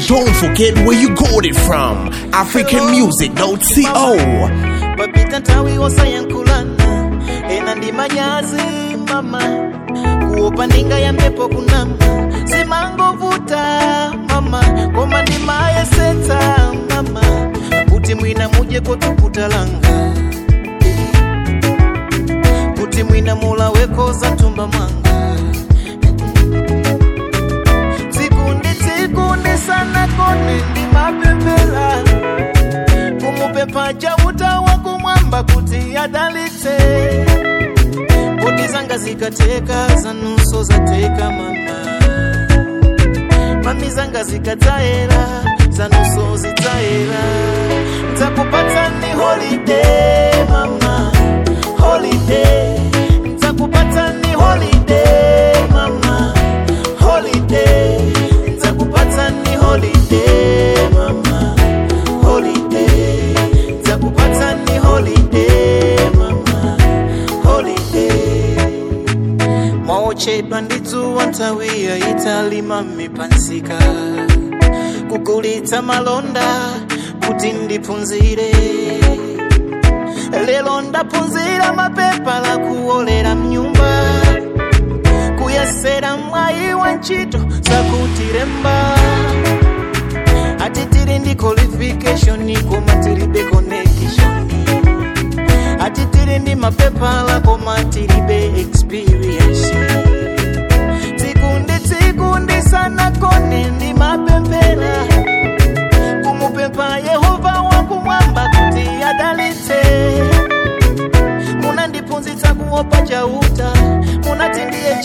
don't forget where you got it from. AfricanMusic.co. Papita tawi osayankulana ena ndi manyazi mama kuopa ninga ya mpepo kunama simangovuta mama koma ndi mayesetsa mama kuti mwina muje kotukutalanga kuti mwina mula wekoza tumba mwanga tikundi sana kone ndi mapepela kumupepa jauta wakumwamba kuti adalite bodi zanga zikateka zanuso zateka mama mami zanga zikataera zanuso zitaera ntakupata ni holiday mama holiday ntakupata ni holiday mama holiday ntakupata ni holiday mama holiday ntakupata ni holiday mama holiday maoche banditu wantawia italima mipansika kukulita malonda kuti ndipunzire lelo ndapunzira mapepa la kuolera mnyumba kuyasera mwayi wa ntchito sakutiremba atitiri ndi qualification koma tiribe connection atitiri ndi mapepa la koma tiribe experience tikundi sana kone ndi mapempera kumupepa Yehova wakumwamba kuti adalite munandipunzitsa kuopa jauta munati ndiye